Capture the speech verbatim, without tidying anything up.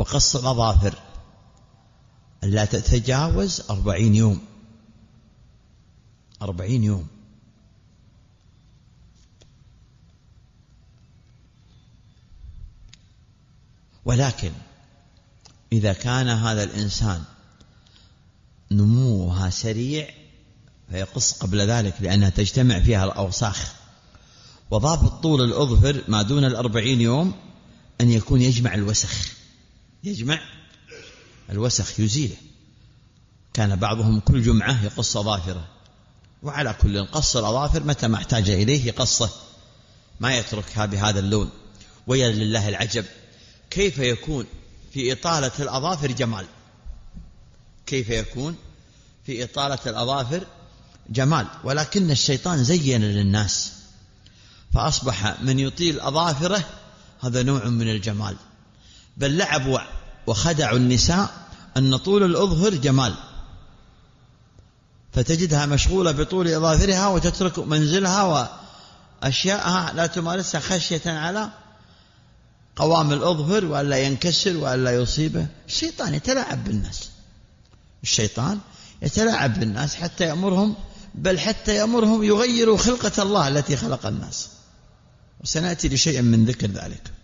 وقص الأظافر لا تتجاوز أربعين يوم، أربعين يوم. ولكن إذا كان هذا الإنسان نموها سريع فيقص قبل ذلك، لأنها تجتمع فيها الأوساخ. وضابط طول الأظفر ما دون الأربعين يوم أن يكون يجمع الوسخ، يجمع الوسخ يزيله. كان بعضهم كل جمعة يقص أظافره، وعلى كل قص الأظافر متى ما احتاج إليه يقصه، ما يتركها بهذا اللون. ويا لله العجب، كيف يكون في إطالة الأظافر جمال، كيف يكون في إطالة الأظافر جمال، ولكن الشيطان زين للناس فأصبح من يطيل أظافره هذا نوع من الجمال. بل لعبوا وخدعوا النساء أن طول الأظفر جمال، فتجدها مشغولة بطول أظافرها وتترك منزلها وأشياءها لا تمارسها خشية على قوام الأظفر وألا ينكسر وألا يصيبه. الشيطان يتلاعب بالناس، الشيطان يتلاعب بالناس حتى يأمرهم، بل حتى يأمرهم يغيروا خلقة الله التي خلق الناس، وسنأتي لشيء من ذكر ذلك.